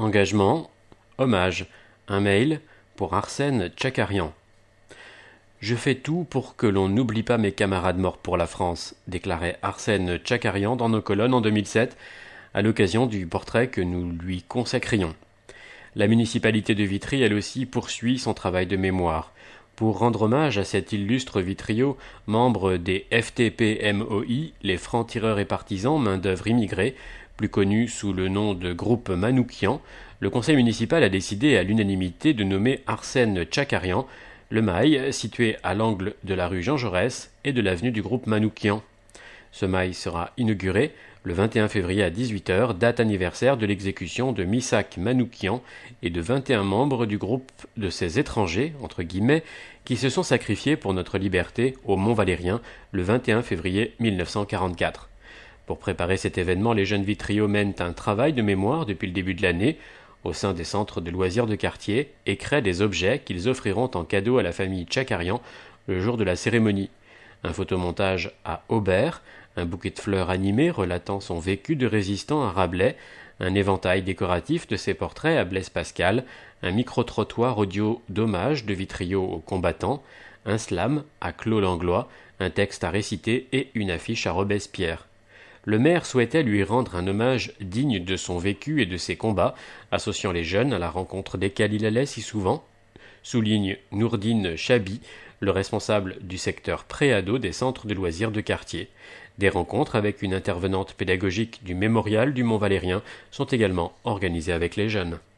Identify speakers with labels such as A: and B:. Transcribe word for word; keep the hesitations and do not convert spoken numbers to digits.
A: Engagement, hommage, un mail pour Arsène Tchakarian. Je fais tout pour que l'on n'oublie pas mes camarades morts pour la France, déclarait Arsène Tchakarian dans nos colonnes en deux mille sept, à l'occasion du portrait que nous lui consacrions. La municipalité de Vitry, elle aussi, poursuit son travail de mémoire. Pour rendre hommage à cet illustre Vitrio, membre des F T P M O I, les francs-tireurs et partisans main-d'œuvre immigrés, plus connus sous le nom de groupe Manoukian, le conseil municipal a décidé à l'unanimité de nommer Arsène Tchakarian le mail situé à l'angle de la rue Jean Jaurès et de l'avenue du groupe Manoukian. Ce mail sera inauguré le vingt et un février à dix-huit heures, date anniversaire de l'exécution de Missak Manoukian et de vingt et un membres du groupe de ces étrangers, entre guillemets, qui se sont sacrifiés pour notre liberté au Mont-Valérien le vingt et un février mille neuf cent quarante-quatre. Pour préparer cet événement, les jeunes Vitriaux mènent un travail de mémoire depuis le début de l'année au sein des centres de loisirs de quartier et créent des objets qu'ils offriront en cadeau à la famille Tchakarian le jour de la cérémonie. Un photomontage à Aubert, un bouquet de fleurs animé relatant son vécu de résistant à Rabelais, un éventail décoratif de ses portraits à Blaise Pascal, un micro-trottoir audio d'hommage de Vitriaux aux combattants, un slam à Clos Langlois, un texte à réciter et une affiche à Robespierre. Le maire souhaitait lui rendre un hommage digne de son vécu et de ses combats, associant les jeunes à la rencontre desquels il allait si souvent, souligne Nourdine Chabi, le responsable du secteur pré-ado des centres de loisirs de quartier. Des rencontres avec une intervenante pédagogique du mémorial du Mont-Valérien sont également organisées avec les jeunes.